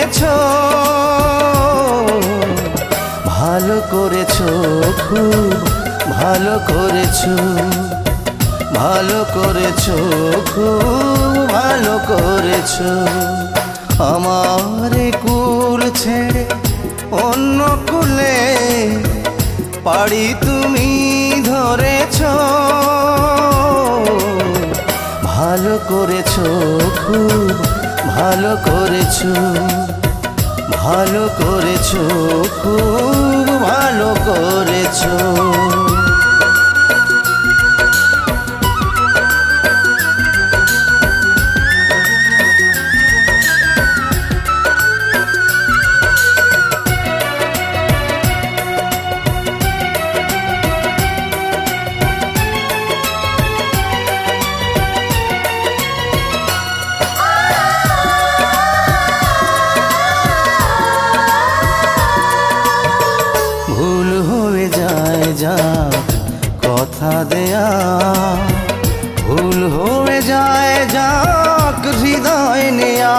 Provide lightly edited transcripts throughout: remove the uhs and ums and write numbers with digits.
করেছো, ভালো করেছো, খুব ভালো করেছো, ভালো করেছো, খুব ভালো করেছো। আমার কুল ছেড়ে অন্য কুলে পাড়ি তুমি ধরেছো, ভালো করেছো, খুব ভালো করেছো, ভালো করেছো, খুব ভালো করেছো। ভুল হয়ে যায় যাক কথা দেয়া, ভুল হয়ে যায় যাক হৃদয় নেয়া।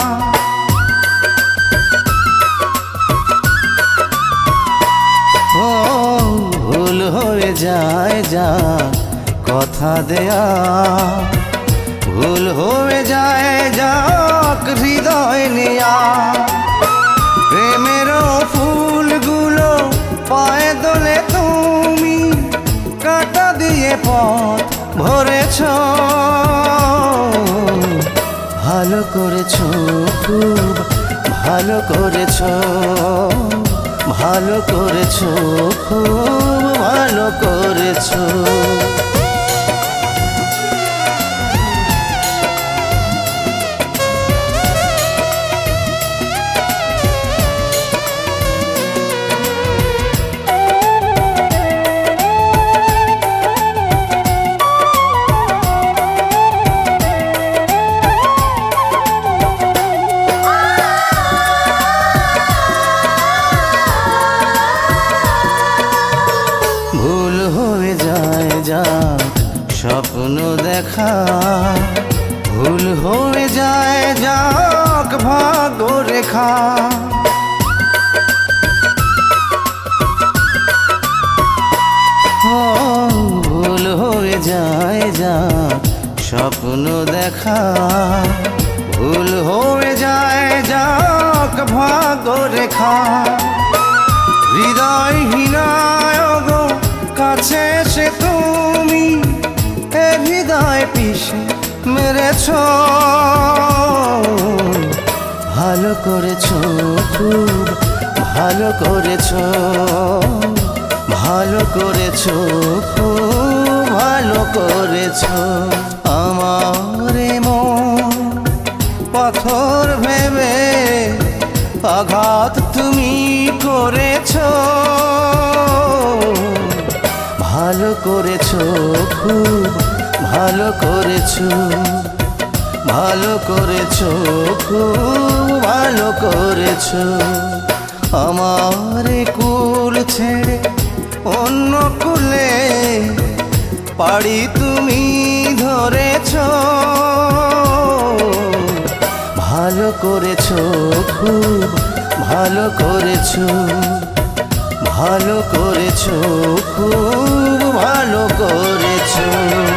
ও ভুল হয়ে যায় যাক কথা দেয়া, ভুল হয়ে যায় যাক হৃদয় নেয়া। প্রেমেরও ফুলগুলো পায়ে দোলে তুমি কাঁটা দিয়ে পথ ভরেছো, ভালো করেছো, খুব ভালো করেছো, ভালো করেছো, খুব ভালো করেছো। ভুল হয়ে যায় যাক স্বপ্ন দেখা, ভুল হয়ে যায় যাক ভাগ্য রেখা। ও ভুল হয়ে যায় যাক স্বপ্ন দেখা, ভুল হয়ে যায় যাক ভাগ্য রেখা। হৃদয়হীনায় গো কাছে এসে তুমি এ হৃদয় পিষে মেরেছো, ভালো করেছো, খুব ভালো করেছো, ভালো করেছো, খুব ভালো করেছো। আমার মন পাথর ভেবে আঘাত তুমি করেছো, ভালো করেছো, খুব ভালো করেছো, ভালো করেছো, খুব ভালো করেছো। আমার কুল ছেড়ে অন্য কুলে পাড়ি তুমি ধরেছো, ভালো করেছো, খুব ভালো করেছো, ভালো করেছো, খুব ভালো করেছো।